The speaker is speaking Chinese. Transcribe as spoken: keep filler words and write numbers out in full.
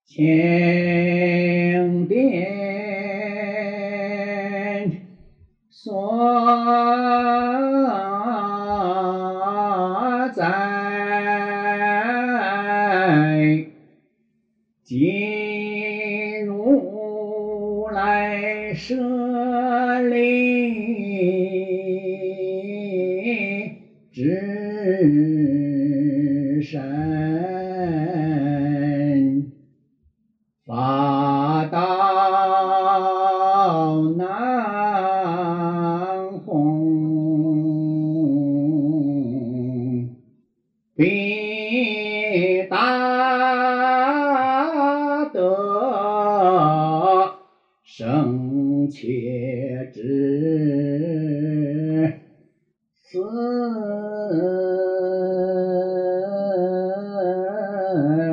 清殿所在，今如来舍利之身，法道难弘，必大德生切之，斯